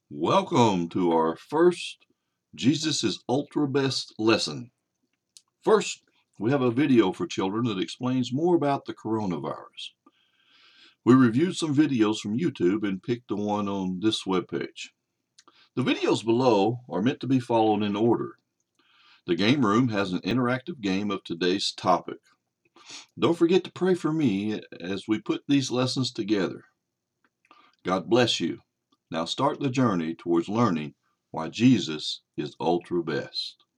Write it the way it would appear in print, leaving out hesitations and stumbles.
Welcome to our first Jesus is Ultra Best lesson. First, we have a video for children that explains more about the coronavirus. We reviewed some videos from YouTube and picked the one on this webpage. The videos below are meant to be followed in order. The game room has an interactive game of today's topic. Don't forget to pray for me as we put these lessons together. God bless you. Now start the journey towards learning why Jesus is ultra best.